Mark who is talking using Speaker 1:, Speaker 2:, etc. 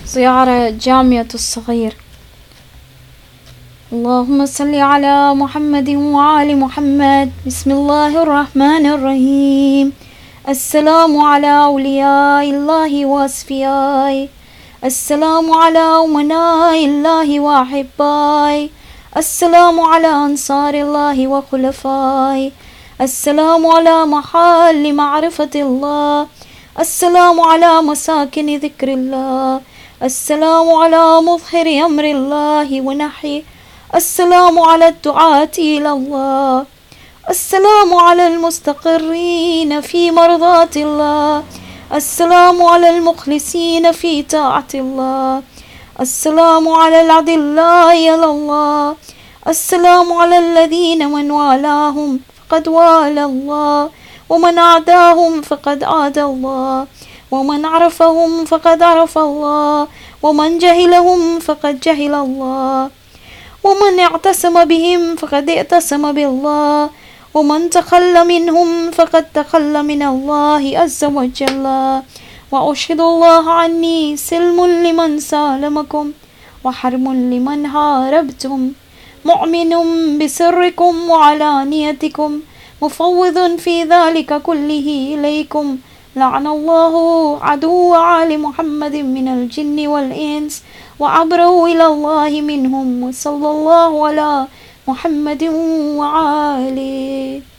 Speaker 1: زيارة جامعة الصغير. اللهم صل على محمد وآل محمد. بسم الله الرحمن الرحيم. السلام على أولياء الله وأصفيائه، السلام على أمناء الله وأحبائه، السلام على أنصار الله وخلفائه، السلام على محال معرفة الله، السلام على مساكن ذكر الله، السلام على مظهر أمر الله ونحيه، السلام على الدعاة إلى الله، السلام على المستقرين في مرضاة الله، السلام على المخلصين في طاعة الله، السلام على الأعداء إلى الله، السلام على الذين من والاهم فقد والى الله، ومن عاداهم فقد عاد الله، ومن عرفهم فقد عرف الله، ومن جهلهم فقد جهل الله، ومن اعتصم بهم فقد اعتصم بالله، ومن تخلى منهم فقد تخلى من الله عز وجل. وأشهد الله عني سلم لمن سالمكم وحرم لمن حاربتم، مؤمن بسركم وعلانيتكم، مفوض في ذلك كله إليكم. لعن الله عدو آل محمد من الجن والإنس وأبرأوا إلى الله منهم. وصلى الله على محمد وآله.